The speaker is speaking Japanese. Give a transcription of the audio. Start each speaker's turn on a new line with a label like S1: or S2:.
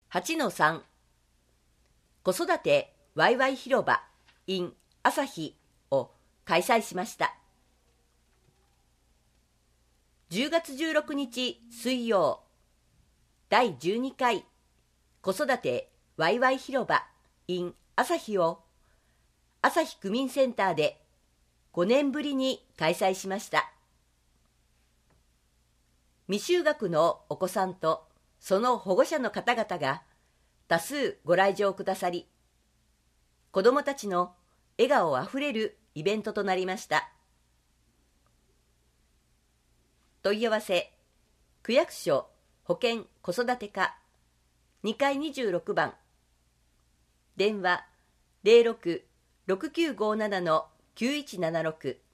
S1: 8-3 子育てワイワイ広場 in 朝日を開催しました。10月16日水曜、第12回子育てワイワイ広場 in 朝日を朝日区民センターで5年ぶりに開催しました。未就学のお子さんとその保護者の方々が多数ご来場くださり、子どもたちの笑顔あふれるイベントとなりました。問い合わせ、区役所保健子育て課2階26番、電話 06-6957-9176